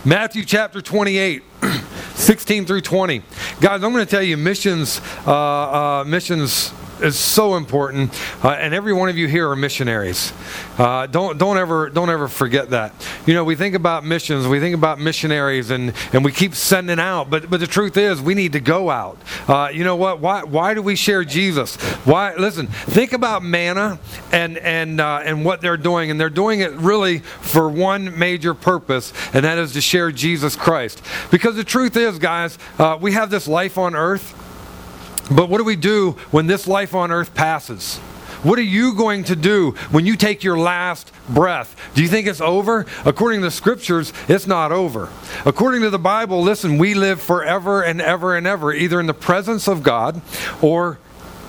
Matthew chapter 28, 16 through 20. Guys, I'm going to tell you missions is so important, and every one of you here are missionaries. Don't ever forget that. You know, we think about missions, we think about missionaries, and we keep sending out. But the truth is, we need to go out. You know what? Why do we share Jesus? Why? Listen, think about Manna and what they're doing, and they're doing it really for one major purpose, and that is to share Jesus Christ. Because the truth is, guys, we have this life on earth. But what do we do when this life on earth passes? What are you going to do when you take your last breath? Do you think it's over? According to the scriptures, it's not over. According to the Bible, listen, we live forever and ever and ever, either in the presence of God or,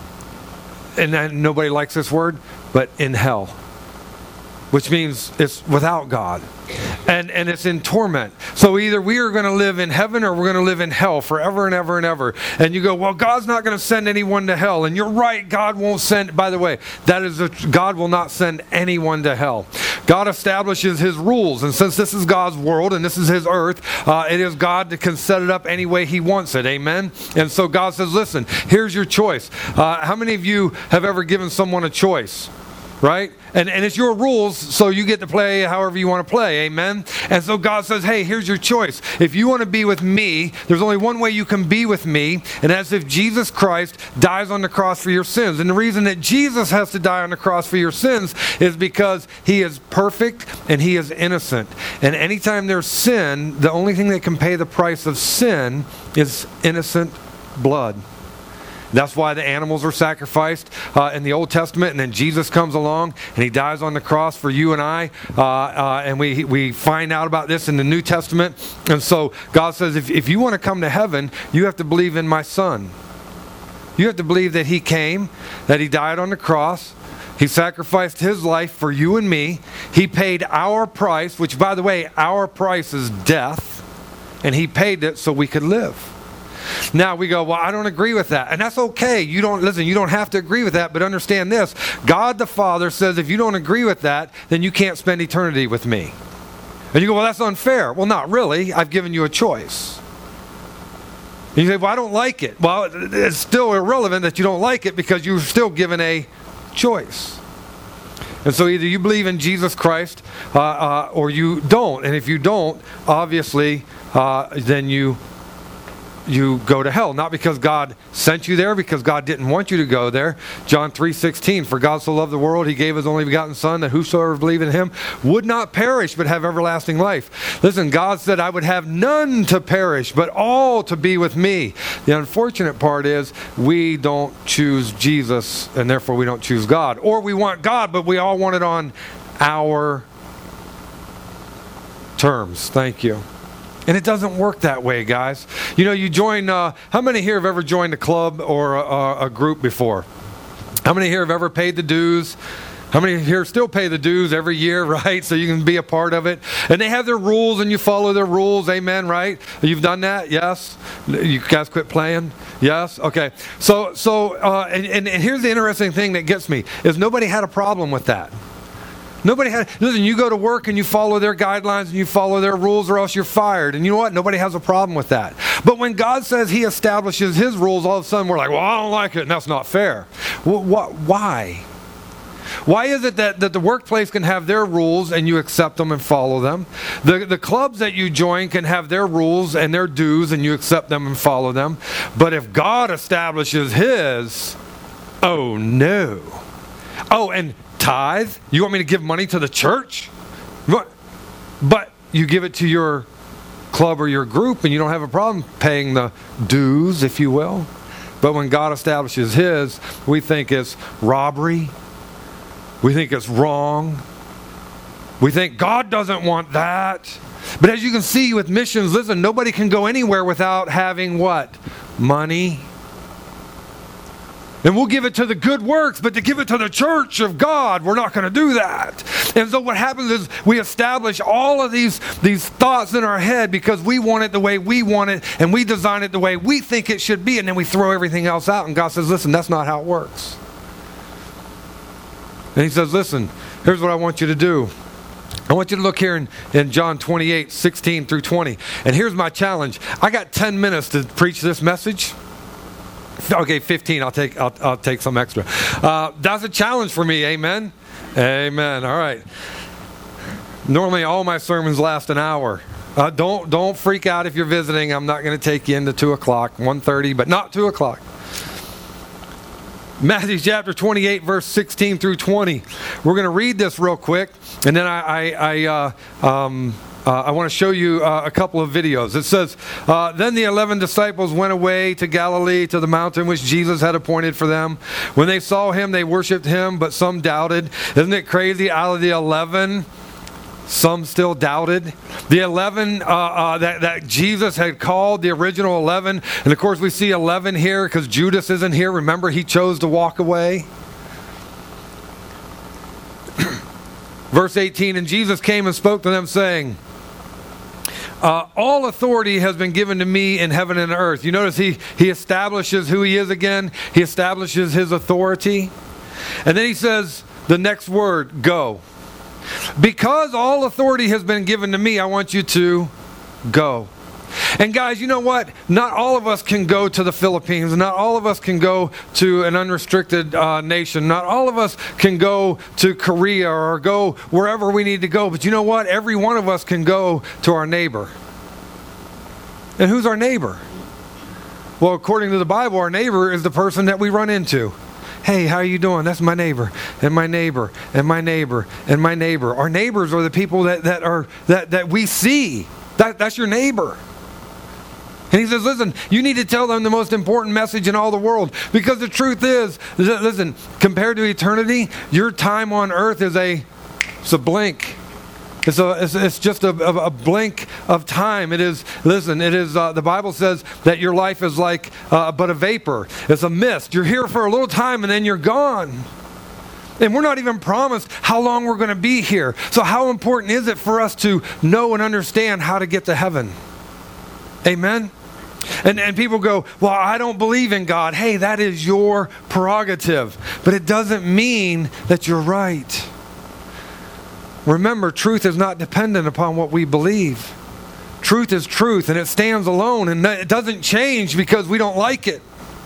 and nobody likes this word, but in hell. Which means it's without God. And it's in torment. So either we are going to live in heaven or we're going to live in hell forever and ever and ever. And you go, well, God's not going to send anyone to hell. And you're right, God won't send. By the way, God will not send anyone to hell. God establishes His rules. And since this is God's world and this is His earth, it is God that can set it up any way He wants it. Amen? And so God says, listen, here's your choice. How many of you have ever given someone a choice? Right? And it's your rules, so you get to play however you want to play. Amen? And so God says, hey, here's your choice. If you want to be with me, there's only one way you can be with me, and that's if Jesus Christ dies on the cross for your sins. And the reason that Jesus has to die on the cross for your sins is because He is perfect and He is innocent. And anytime there's sin, the only thing that can pay the price of sin is innocent blood. That's why the animals were sacrificed in the Old Testament, and then Jesus comes along and He dies on the cross for you and I, and we find out about this in the New Testament. And so God says, if you want to come to heaven, you have to believe in my Son. You have to believe that He came, that He died on the cross, He sacrificed His life for you and me. He paid our price, which, by the way, our price is death, and He paid it so we could live. Now we go, well, I don't agree with that. And that's okay. You don't have to agree with that, but understand this. God the Father says if you don't agree with that, then you can't spend eternity with me. And you go, well, that's unfair. Well, not really. I've given you a choice. And you say, well, I don't like it. Well, it's still irrelevant that you don't like it because you're still given a choice. And so either you believe in Jesus Christ or you don't. And if you don't, obviously, then you go to hell. Not because God sent you there, because God didn't want you to go there. John 3:16, for God so loved the world, He gave His only begotten Son, that whosoever believe in Him would not perish, but have everlasting life. Listen, God said, I would have none to perish, but all to be with me. The unfortunate part is, we don't choose Jesus, and therefore we don't choose God. Or we want God, but we all want it on our terms. Thank you. And it doesn't work that way, guys. You know, you join, how many here have ever joined a club or a group before? How many here have ever paid the dues? How many here still pay the dues every year, right? So you can be a part of it. And they have their rules and you follow their rules, amen, right? You've done that, yes? You guys quit playing? Yes? Okay. So here's the interesting thing that gets me, is nobody had a problem with that. Listen, you go to work and you follow their guidelines and you follow their rules or else you're fired. And you know what? Nobody has a problem with that. But when God says He establishes His rules, all of a sudden we're like, well, I don't like it, and that's not fair. Why? Why is it that the workplace can have their rules and you accept them and follow them? The clubs that you join can have their rules and their dues and you accept them and follow them. But if God establishes His, oh no. Oh, and tithe? You want me to give money to the church? But you give it to your club or your group and you don't have a problem paying the dues, if you will. But when God establishes His, we think it's robbery. We think it's wrong. We think God doesn't want that. But as you can see with missions, listen, nobody can go anywhere without having what? Money. And we'll give it to the good works, but to give it to the church of God, we're not going to do that. And so what happens is we establish all of these thoughts in our head because we want it the way we want it, and we design it the way we think it should be, and then we throw everything else out, and God says, listen, that's not how it works. And He says, listen, here's what I want you to do. I want you to look here in John 28, 16 through 20. And here's my challenge. I got 10 minutes to preach this message. Okay, 15. I'll take some extra. That's a challenge for me. Amen? Amen. All right. Normally, all my sermons last an hour. Don't freak out if you're visiting. I'm not going to take you into 2 o'clock, 1:30, but not 2 o'clock. Matthew chapter 28, verse 16 through 20. We're going to read this real quick, and then I want to show you a couple of videos. It says, Then the 11 disciples went away to Galilee, to the mountain which Jesus had appointed for them. When they saw him, they worshipped him, but some doubted. Isn't it crazy? Out of the 11, some still doubted. The 11 that Jesus had called, the original 11. And of course we see 11 here because Judas isn't here. Remember, he chose to walk away. Verse 18, and Jesus came and spoke to them saying, all authority has been given to me in heaven and earth. You notice he establishes who he is again. He establishes his authority. And then he says the next word, go. Because all authority has been given to me, I want you to go. And guys, you know what? Not all of us can go to the Philippines. Not all of us can go to an unrestricted nation. Not all of us can go to Korea or go wherever we need to go. But you know what? Every one of us can go to our neighbor. And who's our neighbor? Well, according to the Bible, our neighbor is the person that we run into. Hey, how are you doing? That's my neighbor, and my neighbor, and my neighbor, and my neighbor. Our neighbors are the people that we see. That's your neighbor. And he says, listen, you need to tell them the most important message in all the world. Because the truth is, listen, compared to eternity, your time on earth is a blink. It's just a blink of time. It is, listen, it is, the Bible says that your life is like but a vapor. It's a mist. You're here for a little time and then you're gone. And we're not even promised how long we're going to be here. So how important is it for us to know and understand how to get to heaven? Amen? And people go, well, I don't believe in God. Hey, that is your prerogative. But it doesn't mean that you're right. Remember, truth is not dependent upon what we believe. Truth is truth, and it stands alone, and it doesn't change because we don't like it.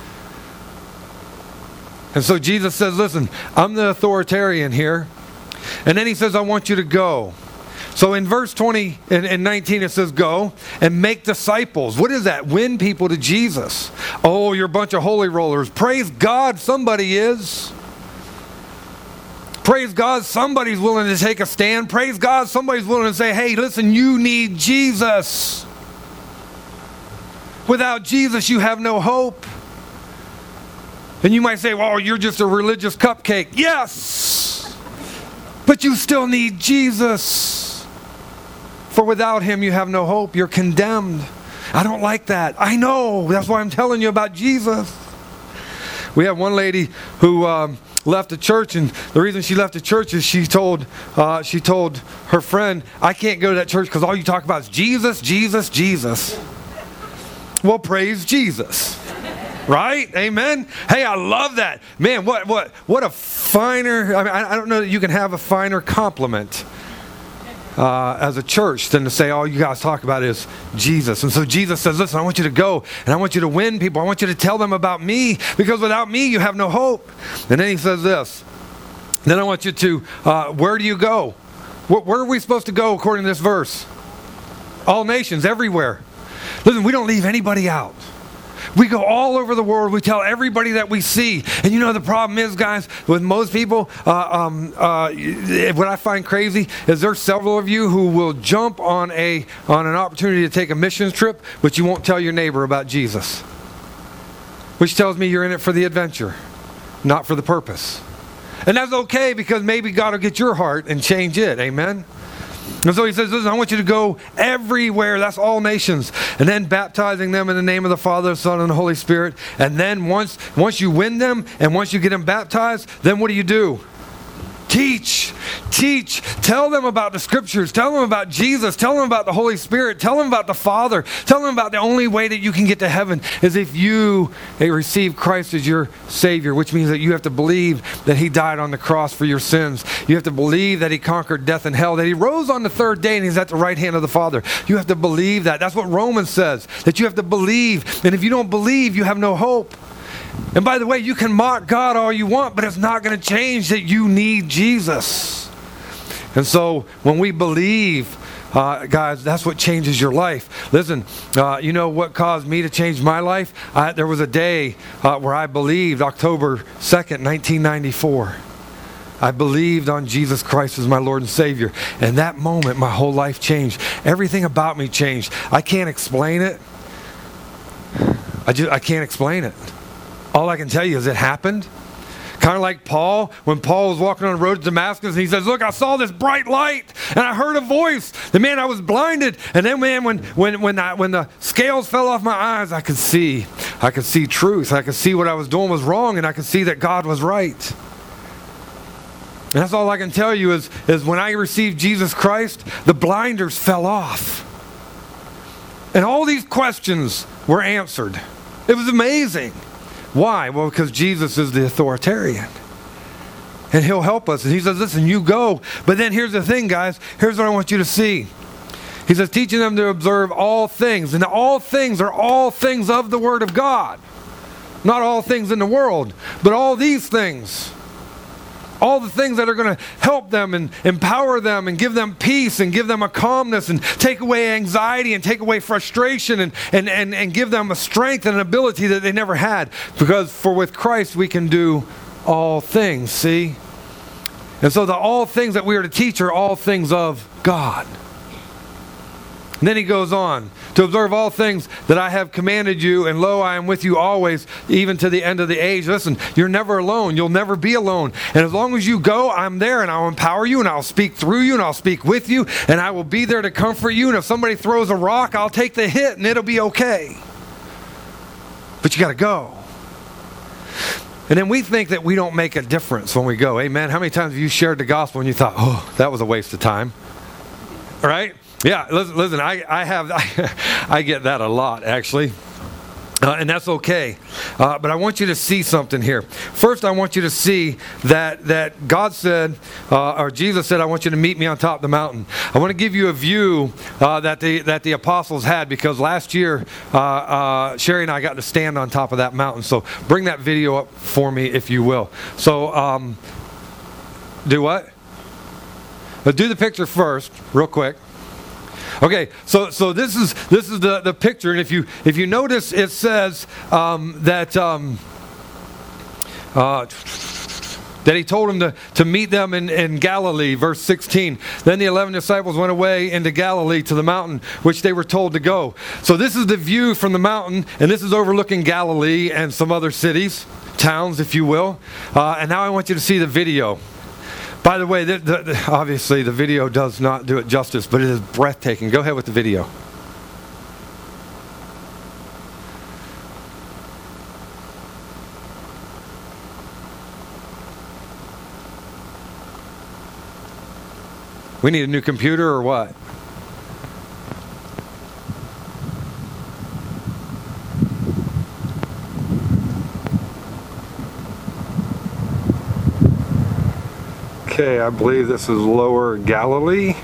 And so Jesus says, listen, I'm the authoritarian here. And then he says, I want you to go. So in verse 20 and 19 it says, go and make disciples. What is that? Win people to Jesus. Oh, you're a bunch of holy rollers. Praise God, somebody is. Praise God, somebody's willing to take a stand. Praise God, somebody's willing to say, hey, listen, you need Jesus. Without Jesus, you have no hope. And you might say, well, you're just a religious cupcake. Yes, but you still need Jesus. For without him, you have no hope. You're condemned. I don't like that. I know. That's why I'm telling you about Jesus. We have one lady who left the church, and the reason she left the church is she told her friend, I can't go to that church because all you talk about is Jesus, Jesus, Jesus. Well, praise Jesus. Right? Amen? Hey, I love that. Man, what a finer, I mean, I don't know that you can have a finer compliment as a church than to say all you guys talk about is Jesus. And so Jesus says, listen, I want you to go and I want you to win people. I want you to tell them about me because without me you have no hope. And then he says this. Then I want you to, where do you go? Where are we supposed to go according to this verse? All nations, everywhere. Listen, we don't leave anybody out. We go all over the world. We tell everybody that we see. And you know the problem is, guys, with most people, what I find crazy is there's several of you who will jump on an opportunity to take a missions trip, but you won't tell your neighbor about Jesus. Which tells me you're in it for the adventure, not for the purpose. And that's okay because maybe God will get your heart and change it. Amen? And so he says, listen, I want you to go everywhere. That's all nations. And then baptizing them in the name of the Father, the Son, and the Holy Spirit. And then once you win them and once you get them baptized, then what do? Teach. Tell them about the scriptures. Tell them about Jesus. Tell them about the Holy Spirit. Tell them about the Father. Tell them about the only way that you can get to heaven is if you receive Christ as your Savior, which means that you have to believe that He died on the cross for your sins. You have to believe that He conquered death and hell, that He rose on the third day and He's at the right hand of the Father. You have to believe that. That's what Romans says, that you have to believe. And if you don't believe, you have no hope. And by the way, you can mock God all you want, but it's not going to change that you need Jesus. And so when we believe, guys, that's what changes your life. Listen, you know what caused me to change my life? There was a day where I believed, October 2nd, 1994. I believed on Jesus Christ as my Lord and Savior. And that moment, my whole life changed. Everything about me changed. I can't explain it. I can't explain it. All I can tell you is it happened. Kind of like Paul, when Paul was walking on the road to Damascus, and he says, look, I saw this bright light, and I heard a voice. And man, I was blinded. And then, man, when the scales fell off my eyes, I could see truth. I could see what I was doing was wrong, and I could see that God was right. And that's all I can tell you is when I received Jesus Christ, the blinders fell off. And all these questions were answered. It was amazing. Why? Well, because Jesus is the authoritarian. And He'll help us. And He says, listen, you go. But then here's the thing, guys. Here's what I want you to see. He says, teaching them to observe all things. And all things are all things of the Word of God. Not all things in the world, but all these things. All the things that are going to help them and empower them and give them peace and give them a calmness and take away anxiety and take away frustration and give them a strength and an ability that they never had. Because for with Christ we can do all things, see? And so the all things that we are to teach are all things of God. And then he goes on, to observe all things that I have commanded you, and lo, I am with you always, even to the end of the age. Listen, you're never alone. You'll never be alone. And as long as you go, I'm there, and I'll empower you, and I'll speak through you, and I'll speak with you, and I will be there to comfort you. And if somebody throws a rock, I'll take the hit, and it'll be okay. But you got to go. And then we think that we don't make a difference when we go. Amen. How many times have you shared the gospel and you thought, oh, that was a waste of time? Right? Yeah, listen, I get that a lot, actually. And that's okay. But I want you to see something here. First, I want you to see that God said, or Jesus said, I want you to meet me on top of the mountain. I want to give you a view that the apostles had, because last year, Sherry and I got to stand on top of that mountain. So bring that video up for me, if you will. So, do what? Do the picture first, real quick. Okay, so this is the picture, and if you notice, it says that He told him to meet them in Galilee, verse 16. Then the 11 disciples went away into Galilee to the mountain which they were told to go. So this is the view from the mountain, and this is overlooking Galilee and some other cities, towns, if you will. And now I want you to see the video. By the way, obviously the video does not do it justice, but it is breathtaking. Go ahead with the video. We need a new computer or what? Okay, I believe this is Lower Galilee.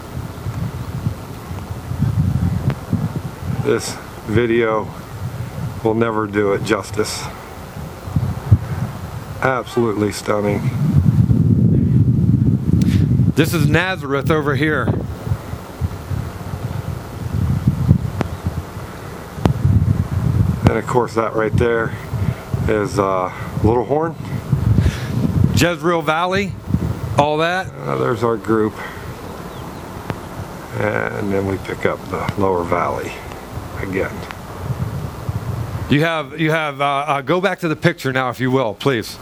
This video will never do it justice. Absolutely stunning. This is Nazareth over here. And of course that right there is Little Horn. Jezreel Valley. All that. There's our group. And then we pick up the Lower Valley again. You have go back to the picture now, if you will, please.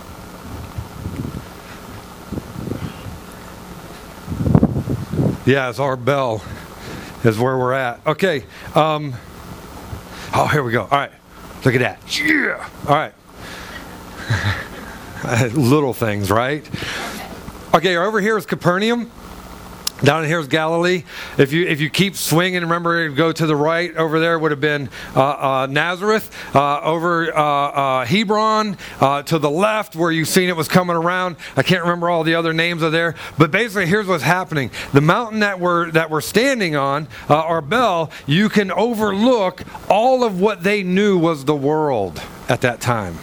Yeah, it's our bell is where we're at. Okay. Oh, here we go. All right. Look at that. Yeah. All right. Little things, right? Okay, over here is Capernaum. Down here is Galilee. If you keep swinging, remember, go to the right. Over there would have been Nazareth. Over Hebron, to the left, where you've seen it was coming around. I can't remember all the other names of there. But basically, here's what's happening. The mountain that we're standing on, Arbel, you can overlook all of what they knew was the world at that time.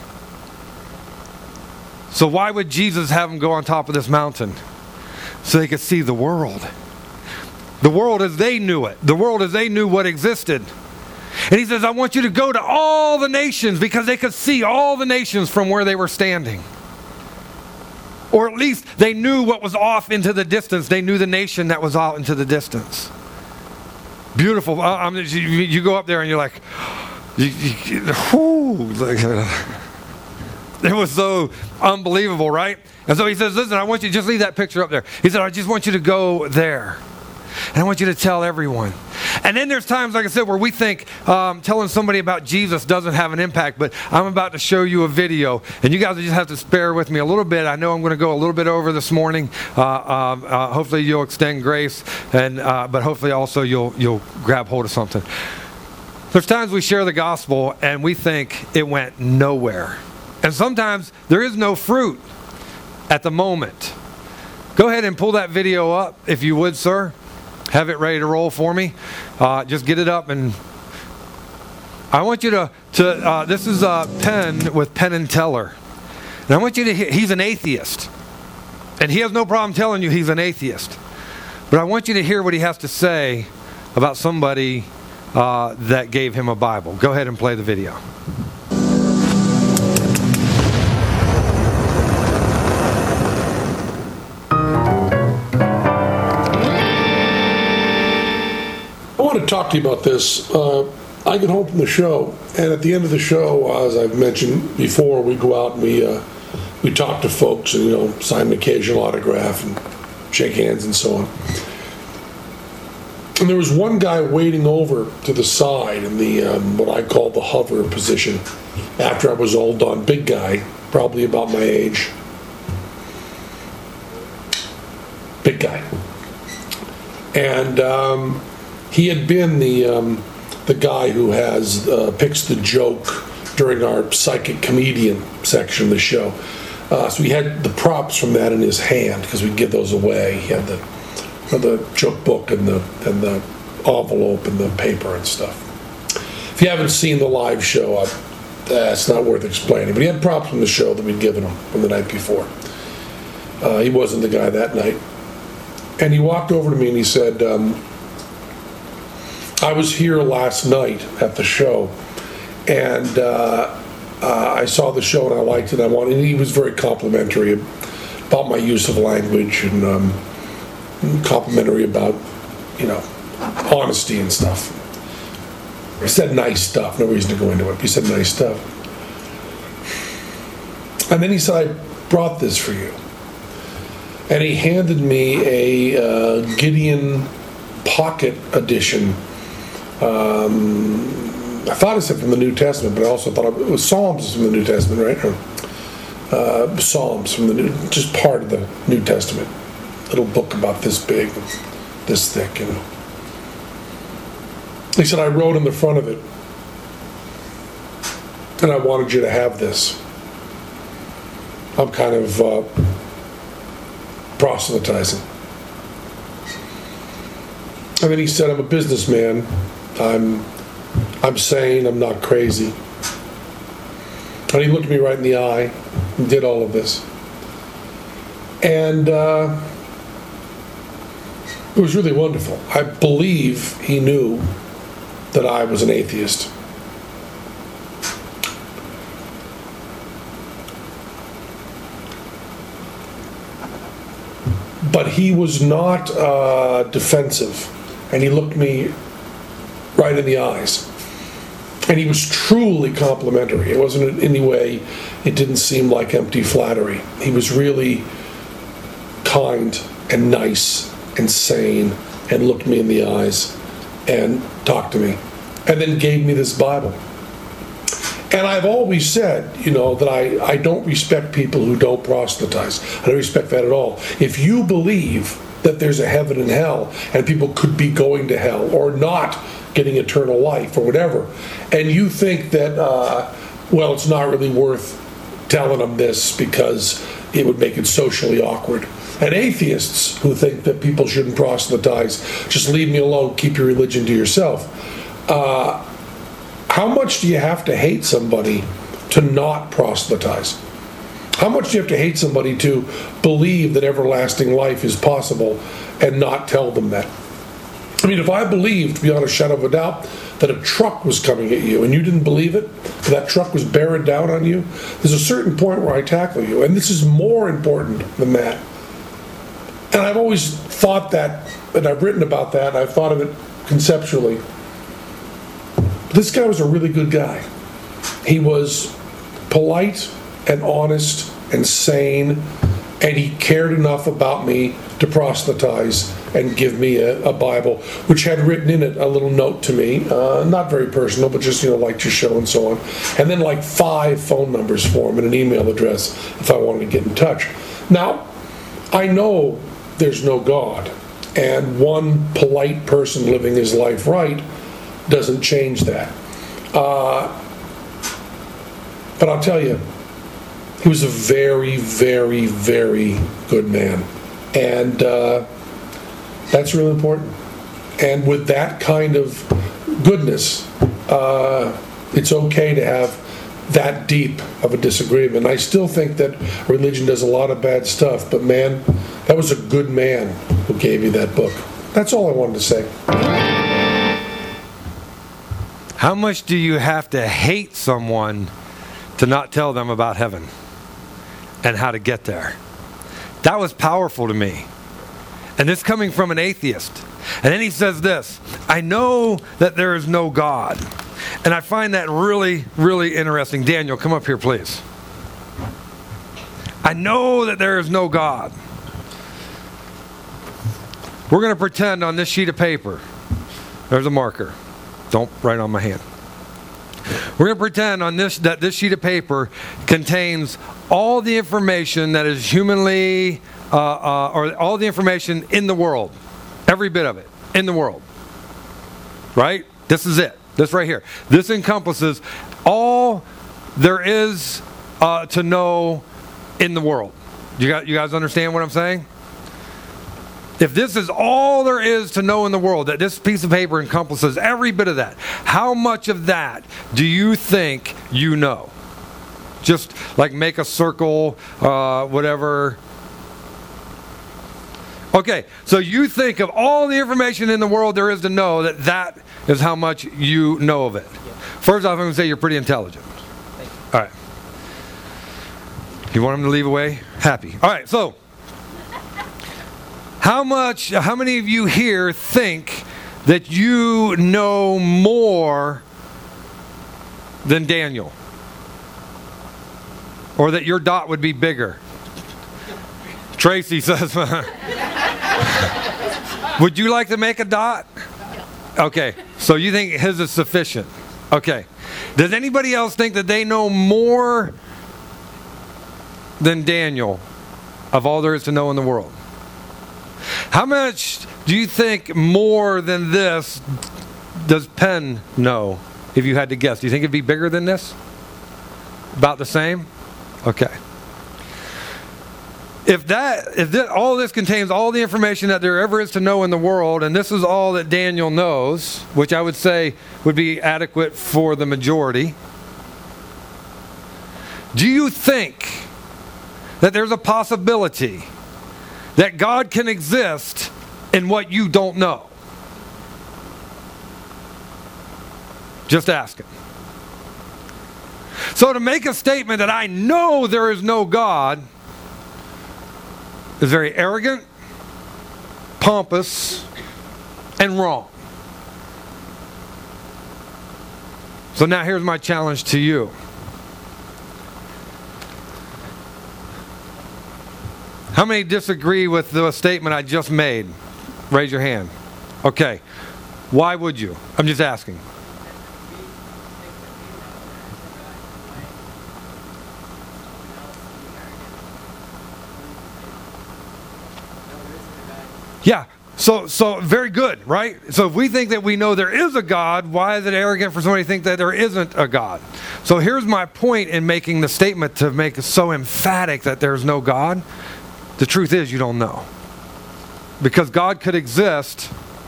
So why would Jesus have them go on top of this mountain? So they could see the world. The world as they knew it. The world as they knew what existed. And he says, I want you to go to all the nations, because they could see all the nations from where they were standing. Or at least they knew what was off into the distance. They knew the nation that was out into the distance. Beautiful. You go up there and you're like, it was so unbelievable, right? And so he says, listen, I want you to just leave that picture up there. He said, I just want you to go there. And I want you to tell everyone. And then there's times, like I said, where we think telling somebody about Jesus doesn't have an impact. But I'm about to show you a video. And you guys just have to bear with me a little bit. I know I'm going to go a little bit over this morning. Hopefully you'll extend grace. But hopefully also you'll grab hold of something. There's times we share the gospel and we think it went nowhere. And sometimes there is no fruit at the moment. Go ahead and pull that video up, if you would, sir. Have it ready to roll for me. Just get it up, and I want you to this is Penn with Penn and Teller. And I want you to hear, he's an atheist. And he has no problem telling you he's an atheist. But I want you to hear what he has to say about somebody that gave him a Bible. Go ahead and play the video. I want to talk to you about this. I get home from the show, and at the end of the show, as I've mentioned before, we go out and we talk to folks and sign an occasional autograph and shake hands and so on. And there was one guy waiting over to the side in the what I call the hover position after I was all done. Big guy, probably about my age. Big guy. And he had been the guy who picks the joke during our psychic comedian section of the show. So he had the props from that in his hand, because we give those away. He had the joke book and the envelope and the paper and stuff. If you haven't seen the live show, it's not worth explaining. But he had props from the show that we'd given him from the night before. He wasn't the guy that night. And he walked over to me and he said, I was here last night at the show, and I saw the show and I liked it. And he was very complimentary about my use of language, and complimentary about, honesty and stuff. He said nice stuff. No reason to go into it, but he said nice stuff. And then he said, I brought this for you. And he handed me a Gideon Pocket Edition. I thought it said from the New Testament, but I also thought it was Psalms from the New Testament, right? Psalms from the just part of the New Testament. Little book about this big, this thick, He said, I wrote in the front of it, and I wanted you to have this. I'm kind of proselytizing. And then he said, I'm a businessman. I'm sane, I'm not crazy. And he looked me right in the eye and did all of this. And it was really wonderful. I believe he knew that I was an atheist. But he was not defensive. And he looked me right in the eyes. And he was truly complimentary. It wasn't in any way, it didn't seem like empty flattery. He was really kind and nice and sane and looked me in the eyes and talked to me. And then gave me this Bible. And I've always said, that I don't respect people who don't proselytize. I don't respect that at all. If you believe that there's a heaven and hell, and people could be going to hell or not getting eternal life or whatever, and you think that, it's not really worth telling them this because it would make it socially awkward. And atheists who think that people shouldn't proselytize, just leave me alone, keep your religion to yourself. How much do you have to hate somebody to not proselytize? How much do you have to hate somebody to believe that everlasting life is possible and not tell them that? I mean, if I believed, beyond a shadow of a doubt, that a truck was coming at you and you didn't believe it, that truck was bearing down on you, there's a certain point where I tackle you. And this is more important than that. And I've always thought that, and I've written about that, and I've thought of it conceptually. This guy was a really good guy. He was polite and honest and sane, and he cared enough about me to proselytize and give me a Bible, which had written in it a little note to me, not very personal, but just, liked your show and so on. And then 5 phone numbers for him and an email address if I wanted to get in touch. Now, I know there's no God, and one polite person living his life right doesn't change that. But I'll tell you, he was a very, very, very good man. And that's really important. And with that kind of goodness, it's okay to have that deep of a disagreement. I still think that religion does a lot of bad stuff, but man, that was a good man who gave you that book. That's all I wanted to say. How much do you have to hate someone to not tell them about heaven and how to get there? That was powerful to me. And this coming from an atheist. And then he says this, I know that there is no God. And I find that really, really interesting. Daniel, come up here, please. I know that there is no God. We're going to pretend on this sheet of paper, there's a marker. Don't write on my hand. We're going to pretend on that this sheet of paper contains all the information that is humanly, or all the information in the world. Every bit of it in the world. Right? This is it. This right here. This encompasses all there is to know in the world. You guys understand what I'm saying? If this is all there is to know in the world, that this piece of paper encompasses every bit of that, how much of that do you think you know? Just make a circle, whatever. Okay, so you think of all the information in the world there is to know, that is how much you know of it. First off, I'm going to say you're pretty intelligent. All right. You want him to leave away? Happy. All right, so how many of you here think that you know more than Daniel? Or that your dot would be bigger? Tracy says, would you like to make a dot? Okay, so you think his is sufficient. Okay. Does anybody else think that they know more than Daniel of all there is to know in the world? How much do you think more than this does Penn know, if you had to guess? Do you think it'd be bigger than this? About the same? Okay. If all this contains all the information that there ever is to know in the world, and this is all that Daniel knows, which I would say would be adequate for the majority, do you think that there's a possibility that God can exist in what you don't know? Just asking. So to make a statement that I know there is no God is very arrogant, pompous, and wrong. So now here's my challenge to you. How many disagree with the statement I just made? Raise your hand. Okay. Why would you? I'm just asking. Yeah. So very good, right? So if we think that we know there is a God, why is it arrogant for somebody to think that there isn't a God? So here's my point in making the statement to make it so emphatic that there's no God. The truth is you don't know. Because God could exist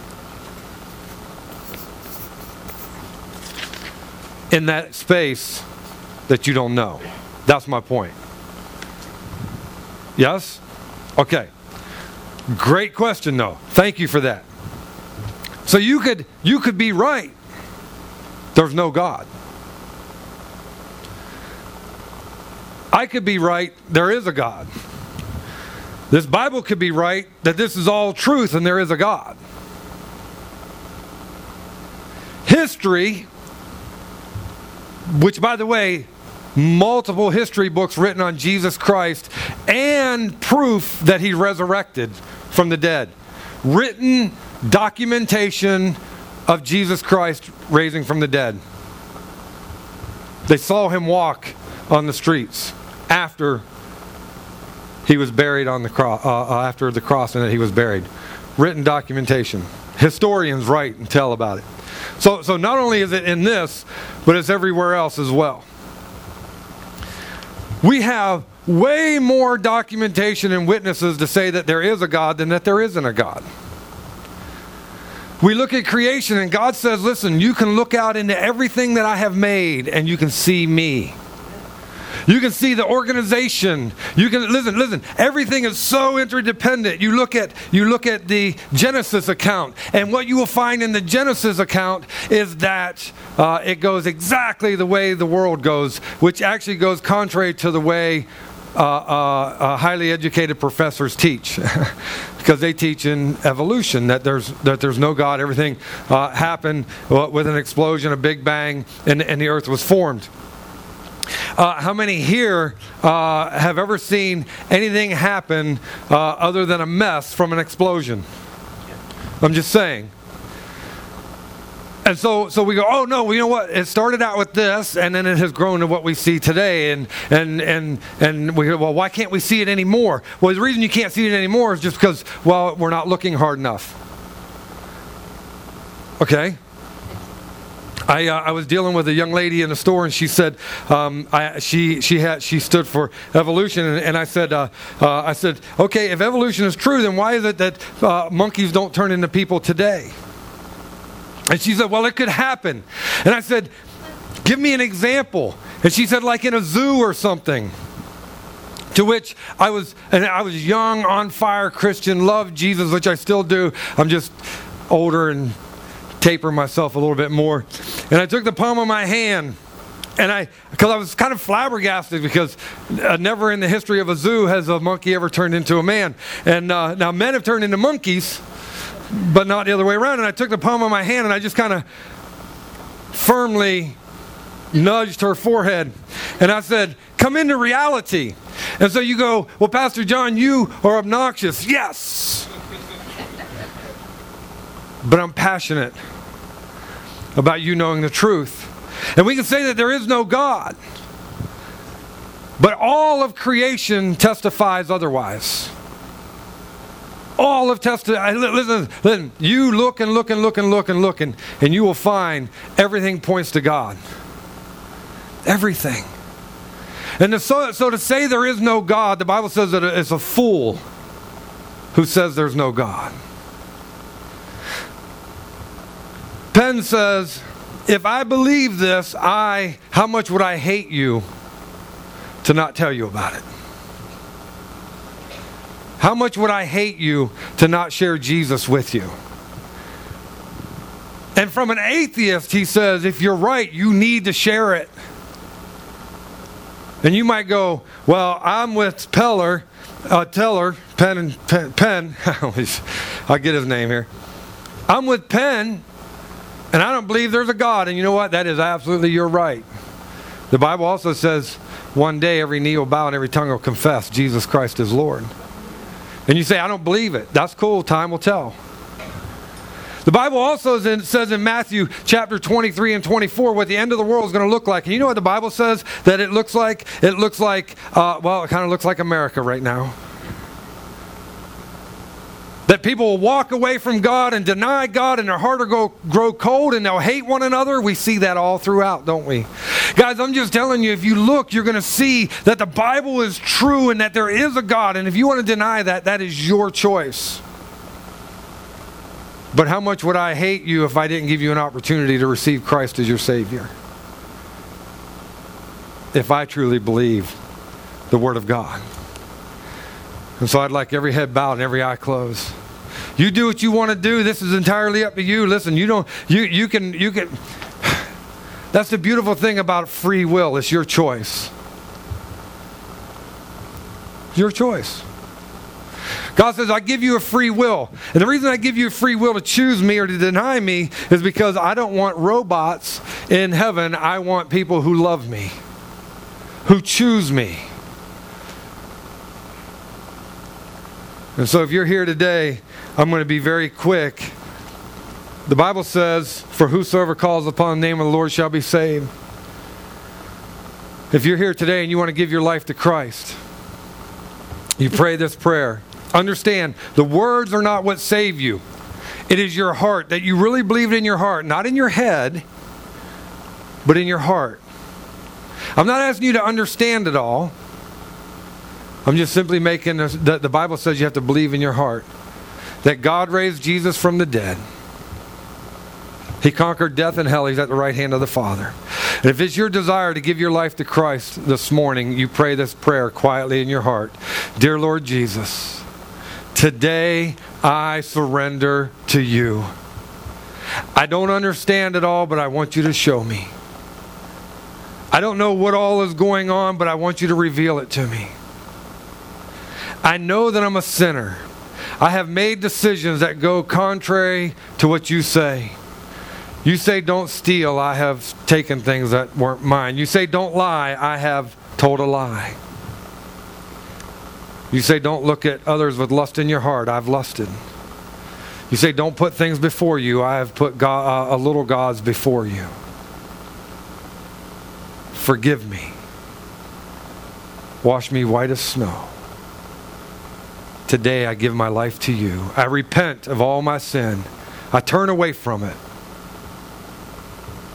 in that space that you don't know. That's my point. Yes? Okay. Great question, though. Thank you for that. So you could be right. There's no God. I could be right. There is a God. This Bible could be right that this is all truth and there is a God. History, which, by the way, multiple history books written on Jesus Christ and proof that he resurrected from the dead. Written documentation of Jesus Christ raising from the dead. They saw him walk on the streets after he was buried on the cross, after the cross, and that he was buried. Written documentation. Historians write and tell about it. So not only is it in this, but it's everywhere else as well. We have way more documentation and witnesses to say that there is a God than that there isn't a God. We look at creation and God says, listen, you can look out into everything that I have made and you can see me. You can see the organization. You can listen. Everything is so interdependent. You look at the Genesis account, and what you will find in the Genesis account is that it goes exactly the way the world goes, which actually goes contrary to the way highly educated professors teach, because they teach in evolution that there's no God. Everything happened with an explosion, a big bang, and the earth was formed. How many here have ever seen anything happen other than a mess from an explosion? I'm just saying. And so we go, oh no, you know what? It started out with this, and then it has grown to what we see today. And we go, well, why can't we see it anymore? Well, the reason you can't see it anymore is just because, well, we're not looking hard enough. Okay. I was dealing with a young lady in the store, and she said she stood for evolution, and I said, okay, if evolution is true, then why is it that monkeys don't turn into people today? And she said, well, it could happen. And I said, give me an example. And she said, like in a zoo or something. To which I was young, on fire Christian, loved Jesus, which I still do. I'm just older and taper myself a little bit more. And I took the palm of my hand, and because I was kind of flabbergasted, because never in the history of a zoo has a monkey ever turned into a man. And now men have turned into monkeys, but not the other way around. And I took the palm of my hand and I just kind of firmly nudged her forehead. And I said, come into reality. And so you go, well, Pastor John, you are obnoxious. Yes. But I'm passionate about you knowing the truth. And we can say that there is no God. But all of creation testifies otherwise. All of listen, you look and look and look and look and look, and you will find everything points to God. Everything. And so to say there is no God, the Bible says that it's a fool who says there's no God. Penn says, if I believe this, how much would I hate you to not tell you about it? How much would I hate you to not share Jesus with you? And from an atheist, he says, if you're right, you need to share it. And you might go, well, I'm with Penn, I'll get his name here. I'm with Penn, and I don't believe there's a God. And you know what? That is absolutely, you're right. The Bible also says, one day every knee will bow and every tongue will confess Jesus Christ is Lord. And you say, I don't believe it. That's cool. Time will tell. The Bible also says in Matthew chapter 23 and 24 what the end of the world is going to look like. And you know what the Bible says that it looks like? It looks like, it kind of looks like America right now. That people will walk away from God and deny God, and their heart will grow cold, and they'll hate one another. We see that all throughout, don't we? Guys, I'm just telling you, if you look, you're going to see that the Bible is true and that there is a God. And if you want to deny that, that is your choice. But how much would I hate you if I didn't give you an opportunity to receive Christ as your Savior? If I truly believe the Word of God. And so I'd like every head bowed and every eye closed. You do what you want to do. This is entirely up to you. Listen, you can. That's the beautiful thing about free will. It's your choice. Your choice. God says, I give you a free will. And the reason I give you a free will to choose me or to deny me is because I don't want robots in heaven. I want people who love me, who choose me. And so if you're here today, I'm going to be very quick. The Bible says, for whosoever calls upon the name of the Lord shall be saved. If you're here today and you want to give your life to Christ, you pray this prayer. Understand, the words are not what save you. It is your heart, that you really believe it in your heart, not in your head, but in your heart. I'm not asking you to understand it all. I'm just simply making the Bible says you have to believe in your heart that God raised Jesus from the dead. He conquered death and hell. He's at the right hand of the Father. And if it's your desire to give your life to Christ this morning, you pray this prayer quietly in your heart. Dear Lord Jesus, today I surrender to you. I don't understand it all, but I want you to show me. I don't know what all is going on, but I want you to reveal it to me. I know that I'm a sinner. I have made decisions that go contrary to what you say. You say don't steal. I have taken things that weren't mine. You say don't lie. I have told a lie. You say don't look at others with lust in your heart. I've lusted. You say don't put things before you. I have put little gods before you. Forgive me. Wash me white as snow. Today I give my life to you. I repent of all my sin. I turn away from it.